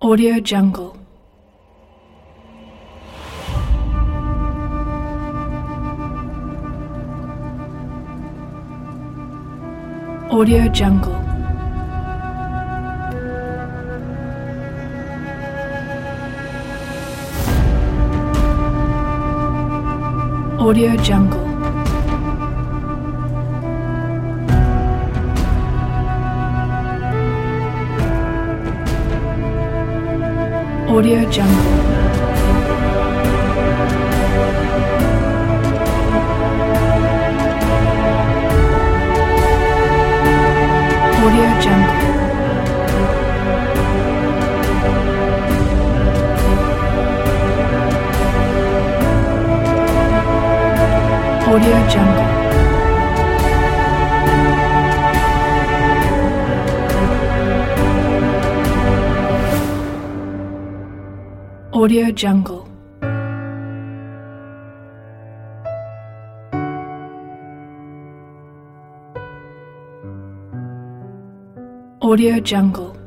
Audio Jungle. Audio Jungle. Audio Jungle. Audio Jungle. Audio Jungle. Audio Jungle. Audio Jungle. Audio Jungle.